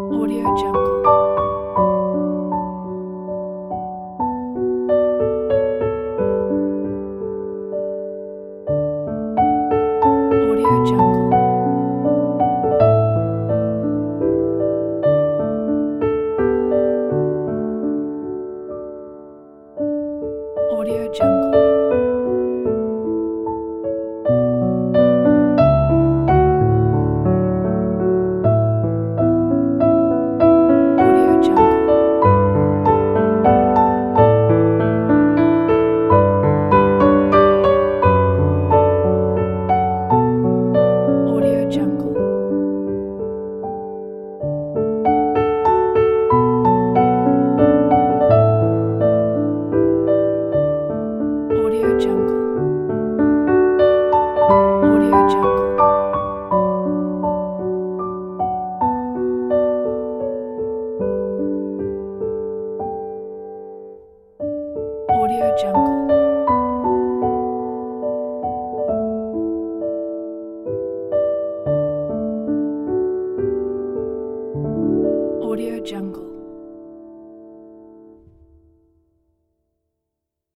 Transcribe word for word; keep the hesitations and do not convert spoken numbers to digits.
Audio Jungle. Audio Jungle. Audio Jungle. Audio Jungle. Audio Jungle. Audio Jungle. Audio Jungle. Audio Jungle. Audio Jungle.